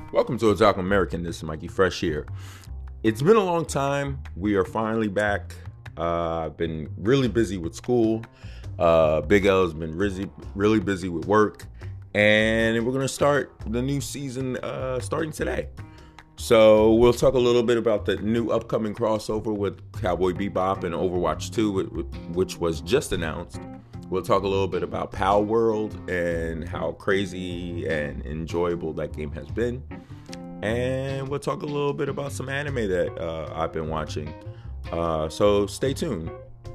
Welcome to Attack on American. This is Mikey Fresh here. It's been a long time. We are finally back. I've been really busy with school. Big L has been really busy with work. And we're going to start the new season starting today. So we'll talk a little bit about the new upcoming crossover with Cowboy Bebop and Overwatch 2, which was just announced. We'll talk a little bit about Pal World and how crazy and enjoyable that game has been. And we'll talk a little bit about some anime that I've been watching. So stay tuned.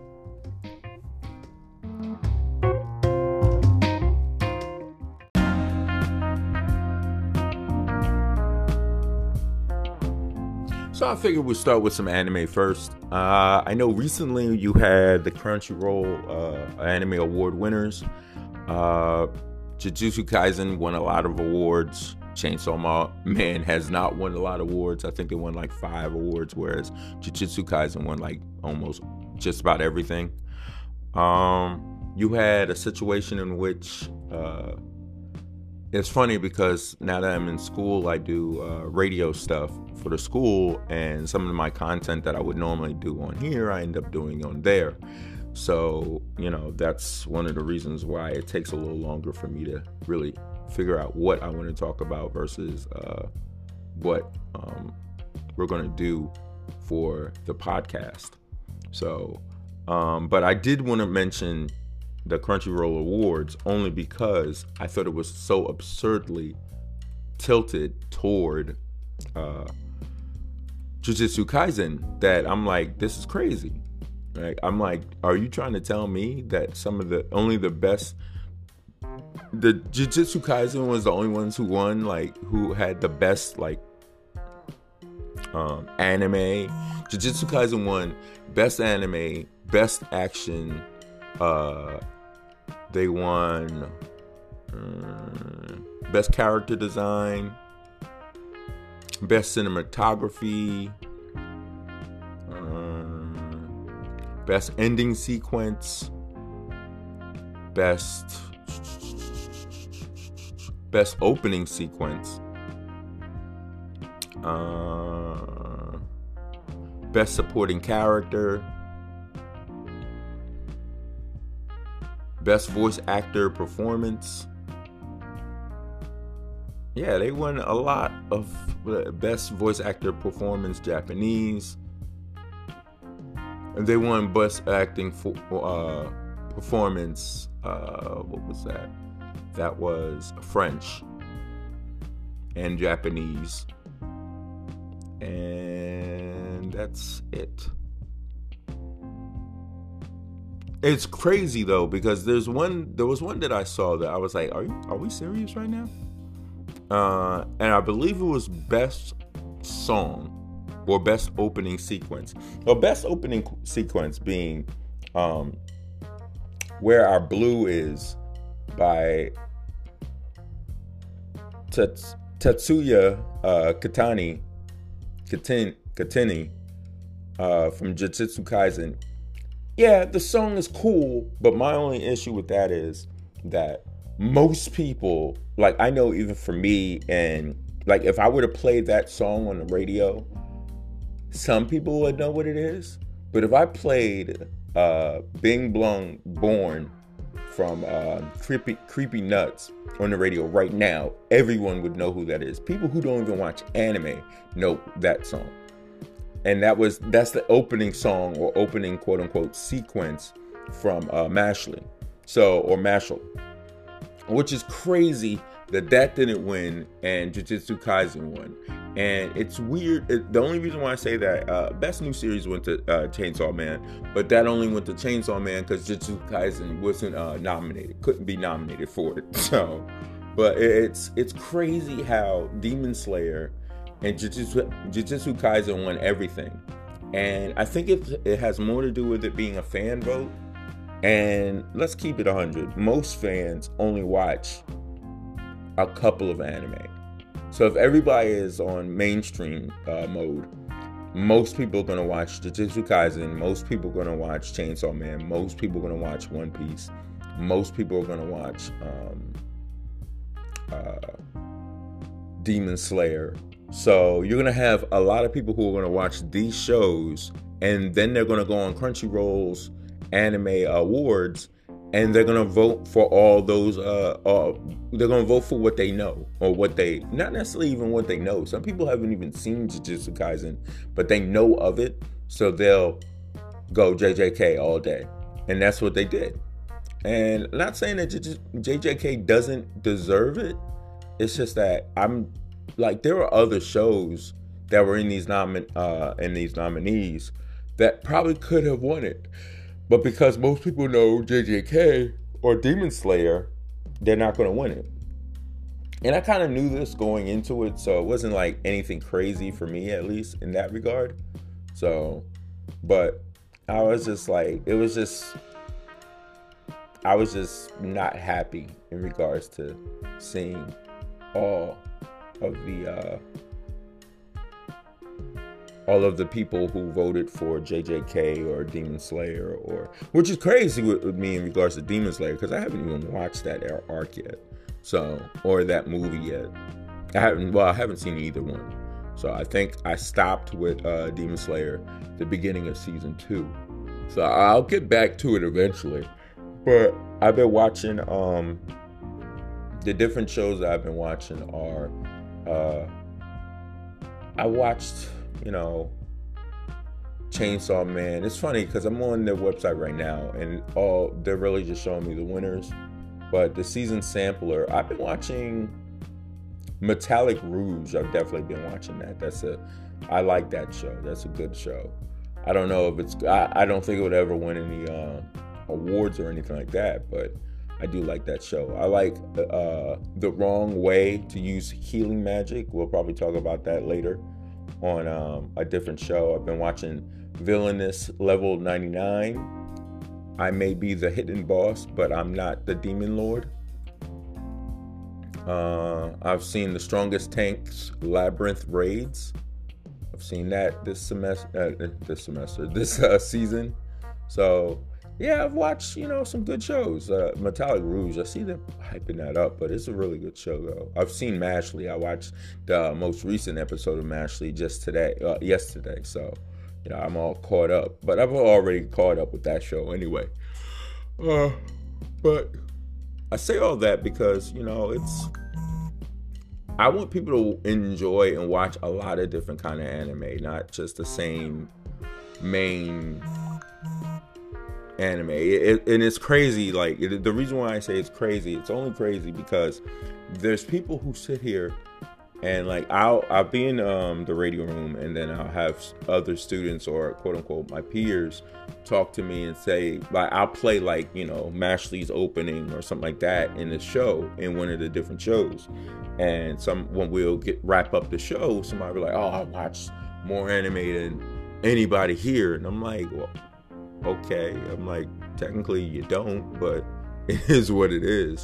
So I figured we'd start with some anime first. I know recently you had the Crunchyroll Anime Award winners. Jujutsu Kaisen won a lot of awards. Chainsaw Man has not won a lot of awards. I think they won like 5 awards, whereas Jujutsu Kaisen won like almost just about everything. You had a situation in which it's funny because now that I'm in school, I do radio stuff for the school, and some of my content that I would normally do on here, I end up doing on there. So, that's one of the reasons why it takes a little longer for me to really figure out what I want to talk about versus what we're going to do for the podcast. So, but I did want to mention the Crunchyroll Awards only because I thought it was so absurdly tilted toward Jujutsu Kaisen that I'm like, this is crazy. Right? I'm like, are you trying to tell me that the Jujutsu Kaisen was the only ones who won, like, who had the best, like, anime? Jujutsu Kaisen won best anime, best action. They won best character design, best cinematography, best ending sequence, best opening sequence, best supporting character, best voice actor performance. Yeah, they won a lot of best voice actor performance, Japanese. And they won best acting performance. What was that? That was French and Japanese. And that's it. It's crazy though, because there was one that I saw that I was like, are we serious right now? And I believe it was best song or best opening sequence. Well, best opening sequence being Where Our Blue Is by Tatsuya Katani from Jujutsu Kaisen. Yeah, the song is cool, but my only issue with that is that most people, like, I know even for me, and like if I were to play that song on the radio, some people would know what it is. But if I played Bing Blong Born from Creepy Nuts on the radio right now, everyone would know who that is. People who don't even watch anime know that song. And that's the opening song or opening quote unquote sequence from Mashle. Or Mashle. Which is crazy that didn't win and Jujutsu Kaisen won. And it's weird. The only reason why I say that best new series went to Chainsaw Man, but that only went to Chainsaw Man because Jujutsu Kaisen wasn't nominated, couldn't be nominated for it. So, but it's crazy how Demon Slayer and Jujutsu Kaisen won everything. And I think it has more to do with it being a fan vote. And let's keep it 100. Most fans only watch a couple of anime. So if everybody is on mainstream mode, most people are going to watch Jujutsu Kaisen. Most people are going to watch Chainsaw Man. Most people are going to watch One Piece. Most people are going to watch Demon Slayer. So you're gonna have a lot of people who are gonna watch these shows, and then they're gonna go on Crunchyroll's anime awards, and they're gonna vote for all those. They're gonna vote for what they know, or what they, not necessarily even what they know. Some people haven't even seen Jujutsu Kaisen, but they know of it, so they'll go JJK all day, and that's what they did. And I'm not saying that JJK doesn't deserve it. It's just that I'm like, there are other shows that were in these nominees that probably could have won it, but because most people know JJK or Demon Slayer, they're not going to win it. And I kind of knew this going into it, so it wasn't like anything crazy for me, at least in that regard. So, but I was just like, I was just not happy in regards to seeing all of the people who voted for JJK or Demon Slayer, or, which is crazy with me in regards to Demon Slayer, because I haven't even watched that arc yet, so, or that movie yet. I haven't seen either one. So I think I stopped with Demon Slayer the beginning of season 2. So I'll get back to it eventually. But I've been watching, the different shows that I've been watching are, I watched, Chainsaw Man. It's funny because I'm on their website right now, and they're really just showing me the winners. But the season sampler, I've been watching Metallic Rouge. I've definitely been watching that. I like that show. That's a good show. I don't know if I don't think it would ever win any awards or anything like that, but I do like that show. I like The Wrong Way to Use Healing Magic. We'll probably talk about that later on a different show. I've been watching Villainous Level 99. I may be the hidden boss, but I'm not the demon lord. I've seen The Strongest Tanks Labyrinth Raids. I've seen that this season. So yeah, I've watched, some good shows. Metallic Rouge, I see them hyping that up, but it's a really good show, though. I've seen Mashley. I watched the most recent episode of Mashley just yesterday. So, I'm all caught up. But I've already caught up with that show anyway. But I say all that because, I want people to enjoy and watch a lot of different kind of anime, not just the same main anime. And it's crazy. Like, the reason why I say it's crazy, it's only crazy because there's people who sit here and, like, I'll be in the radio room, and then I'll have other students, or quote unquote my peers, talk to me and say, like, I'll play, like, Mashley's opening or something like that in the show, in one of the different shows. And when we'll wrap up the show, somebody will be like, oh, I watched more anime than anybody here. And I'm like, well, okay. I'm like, technically you don't, but it is what it is.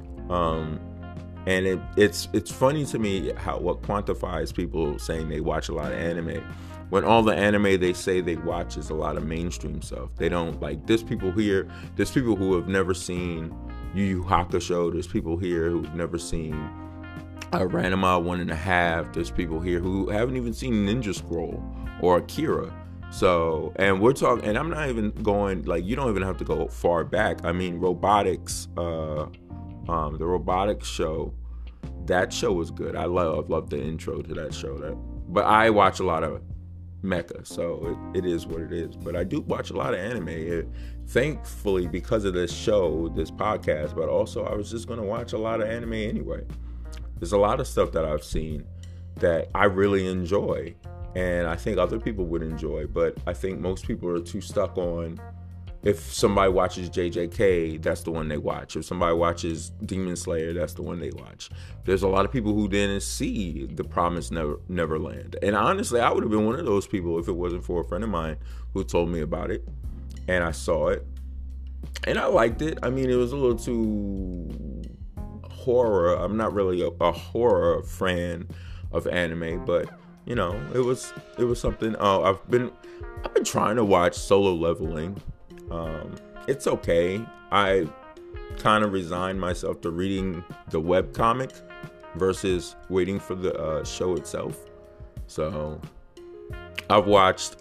And it's funny to me what quantifies people saying they watch a lot of anime, when all the anime they say they watch is a lot of mainstream stuff. They don't, like, there's people who have never seen Yu Yu Hakusho. There's people here who've never seen Ranma 1.5. There's people here who haven't even seen Ninja Scroll or Akira. So, and we're talking, and I'm not even going, like, you don't even have to go far back. I mean, robotics, the robotics show, that show was good. I love the intro to that show. But I watch a lot of mecha, so it is what it is. But I do watch a lot of anime, thankfully, because of this show, this podcast. But also, I was just going to watch a lot of anime anyway. There's a lot of stuff that I've seen that I really enjoy, and I think other people would enjoy, but I think most people are too stuck on, if somebody watches JJK, that's the one they watch. If somebody watches Demon Slayer, that's the one they watch. There's a lot of people who didn't see The Promised Neverland. And honestly, I would have been one of those people if it wasn't for a friend of mine who told me about it. And I saw it. And I liked it. I mean, it was a little too horror. I'm not really a horror fan of anime, but it was something. I've been trying to watch Solo Leveling. It's okay. I kind of resigned myself to reading the webcomic versus waiting for the show itself. So I've watched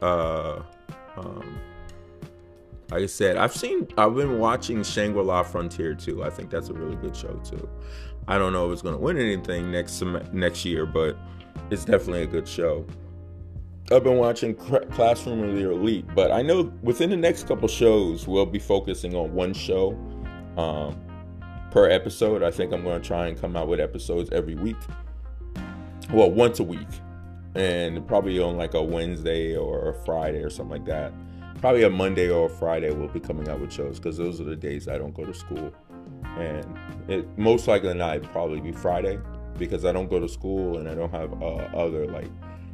like I said, I've been watching Shangri-La Frontier too. I think that's a really good show too. I don't know if it's going to win anything next year, but it's definitely a good show. I've been watching Classroom of the Elite, but I know within the next couple shows, we'll be focusing on one show per episode. I think I'm going to try and come out with episodes every week. Well, once a week. And probably on like a Wednesday or a Friday or something like that. Probably a Monday or a Friday we'll be coming out with shows, because those are the days I don't go to school. And it most likely not, it'd probably be Friday, because I don't go to school and I don't have other like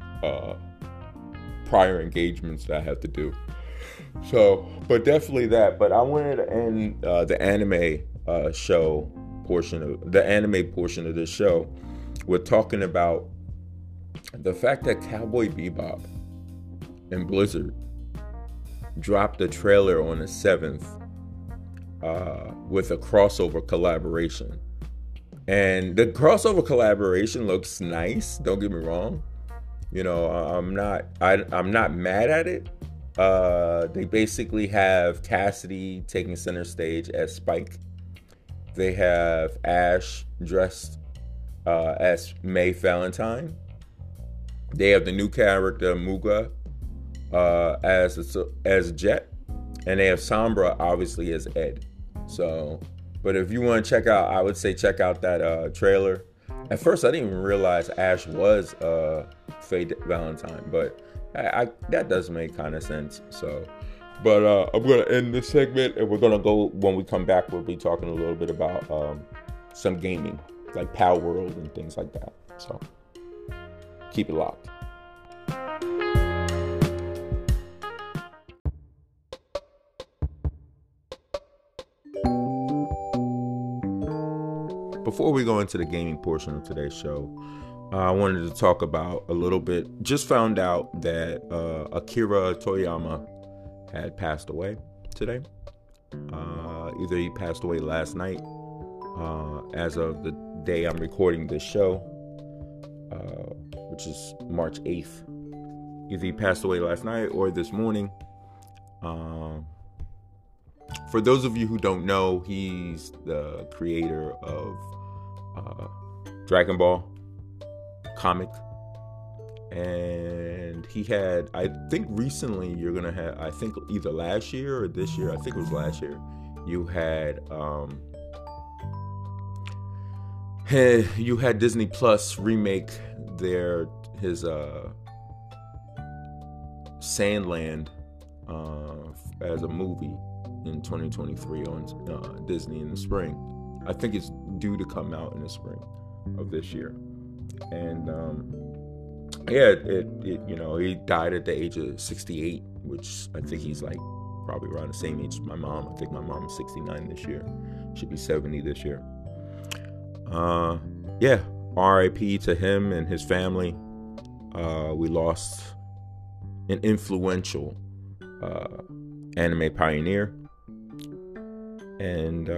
prior engagements that I have to do. So, but definitely that. But I wanted to end the anime portion of this show with talking about the fact that Cowboy Bebop and Blizzard dropped a trailer on the 7th with a crossover collaboration. And the crossover collaboration looks nice, don't get me wrong. You know, I'm not mad at it. They basically have Cassidy taking center stage as Spike. They have Ash dressed as May Valentine. They have the new character Muga as Jet, and they have Sombra obviously as Ed. So, but if you want to check out, I would say check out that trailer. At first, I didn't even realize Ash was Faye Valentine, but that does make kind of sense. So, but I'm gonna end this segment, and we're gonna go, when we come back, we'll be talking a little bit about some gaming, like Power World and things like that. So, keep it locked. Before we go into the gaming portion of today's show, I wanted to talk about a little bit. Just found out that Akira Toriyama had passed away today. Either he passed away last night, as of the day I'm recording this show, which is March 8th. Either he passed away last night or this morning. For those of you who don't know, he's the creator of Dragon Ball comic, and he had, I think recently, I think either last year or this year, I think it was last year, you had Disney Plus remake his Sandland as a movie in 2023 on Disney in the spring. I think it's due to come out in the spring of this year. And he died at the age of 68, which I think he's like probably around the same age as my mom. I think my mom is 69 this year. Should be 70 this year. R.I.P. to him and his family. We lost an influential anime pioneer. And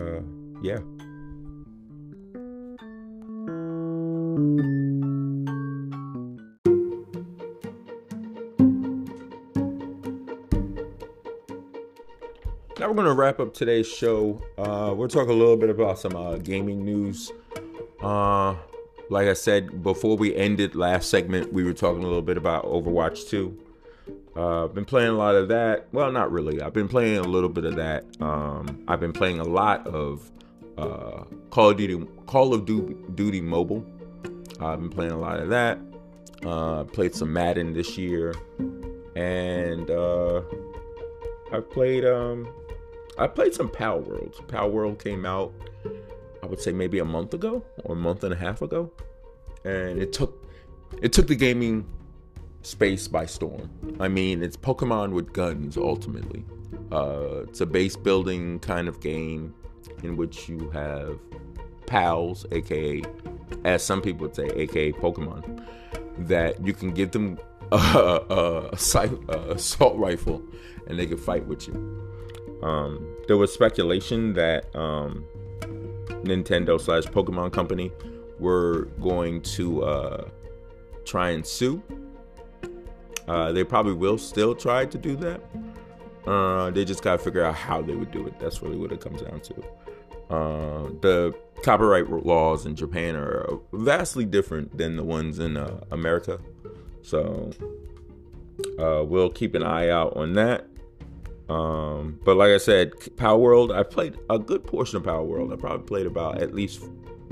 now we're going to wrap up today's show. We'll talk a little bit about some gaming news. Like I said, before we ended last segment, we were talking a little bit about Overwatch 2. I've been playing a lot of that. Well, not really. I've been playing a little bit of that. I've been playing a lot of Call of Duty Mobile. I've been playing a lot of that. Played some Madden this year, and I played some Power Worlds. Power World came out, I would say maybe a month ago or a month and a half ago, and it took the gaming space by storm. I mean, it's Pokemon with guns ultimately. It's a base building kind of game in which you have pals, aka, as some people would say, aka Pokemon, that you can give them a assault rifle and they can fight with you. There was speculation that Nintendo / Pokemon Company were going to try and sue. They probably will still try to do that. They just got to figure out how they would do it. That's really what it comes down to. The copyright laws in Japan are vastly different than the ones in America. So we'll keep an eye out on that. But like I said, Power World, I played a good portion of Power World. I probably played about at least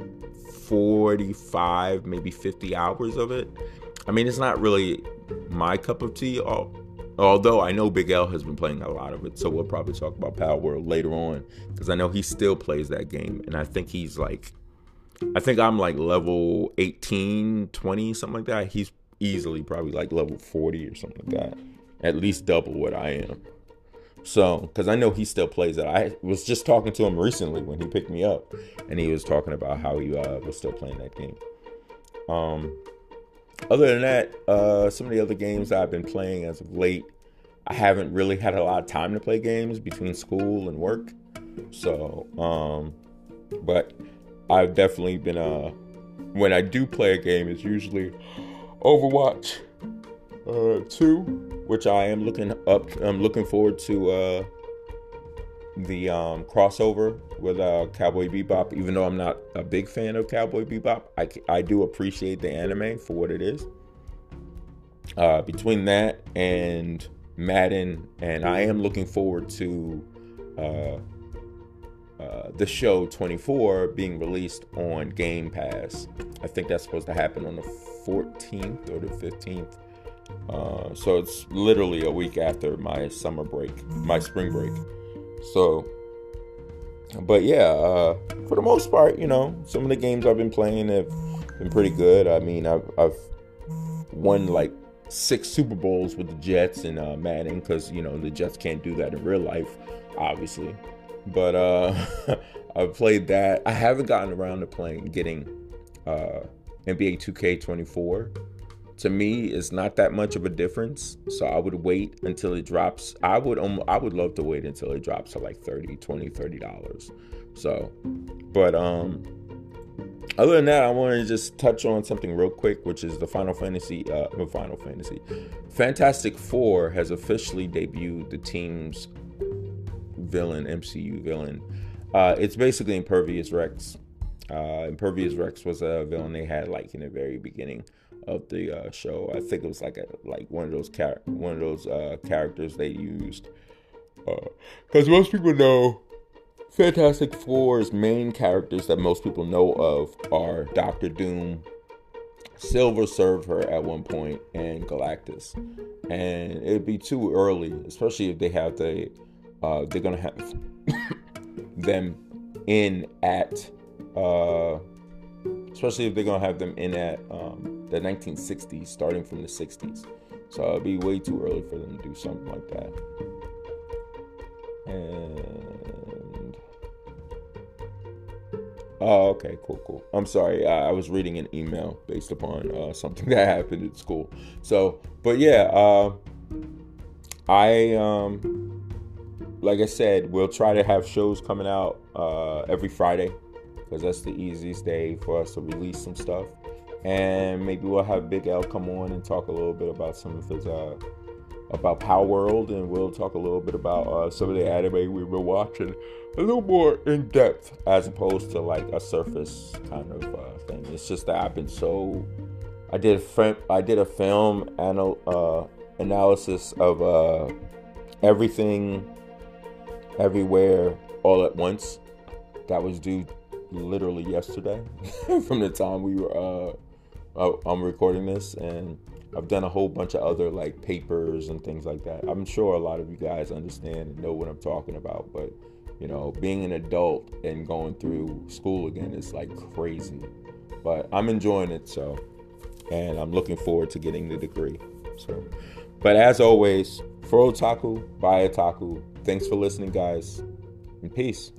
45, maybe 50 hours of it. I mean, it's not really my cup of tea, although I know Big L has been playing a lot of it, so we'll probably talk about Power World later on, because I know he still plays that game, and I think I'm like level 18, 20, something like that. He's easily probably like level 40 or something like that, at least double what I am. So, because I know he still plays it. I was just talking to him recently when he picked me up, and he was talking about how he was still playing that game. Other than that, some of the other games I've been playing as of late, I haven't really had a lot of time to play games between school and work. So, but I've definitely been, when I do play a game, it's usually Overwatch 2. Which I am I'm looking forward to the crossover with Cowboy Bebop. Even though I'm not a big fan of Cowboy Bebop, I do appreciate the anime for what it is. Between that and Madden, and I am looking forward to the show 24 being released on Game Pass. I think that's supposed to happen on the 14th or the 15th. So it's literally a week after my spring break. So, but yeah, for the most part, some of the games I've been playing have been pretty good. I mean, I've won like 6 Super Bowls with the Jets in Madden, because the Jets can't do that in real life, obviously. But I've played that. I haven't gotten around to getting NBA 2K24. To me, it's not that much of a difference, so I would wait until it drops. I would love to wait until it drops to like $30. So, but other than that, I want to just touch on something real quick, which is the Fantastic Four has officially debuted the team's villain, MCU villain. It's basically Impervious Rex. Impervious Rex was a villain they had like in the very beginning of the show. I think it was like one of those characters they used, because most people know Fantastic Four's main characters that most people know of are Doctor Doom, Silver Surfer at one point, and Galactus. And it'd be too early, especially if they have they're gonna have them in at especially if they're gonna have them in at the 1960s, starting from the 60s. So it'd be way too early for them to do something like that. And okay, cool. I'm sorry, I was reading an email based upon something that happened at school. So, but yeah, like I said, we'll try to have shows coming out every Friday, because that's the easiest day for us to release some stuff. And maybe we'll have Big L come on and talk a little bit about some of his about Power World, and we'll talk a little bit about some of the anime we've been watching, a little more in depth as opposed to like a surface kind of thing. It's just that I've been I did a film analysis of Everything Everywhere All at Once. That was due literally yesterday from the time I'm recording this, and I've done a whole bunch of other like papers and things like that. I'm sure a lot of you guys understand and know what I'm talking about, but being an adult and going through school again is like crazy, but I'm enjoying it. So, and I'm looking forward to getting the degree. So, but as always, for Otaku, by Otaku, thanks for listening, guys, and peace.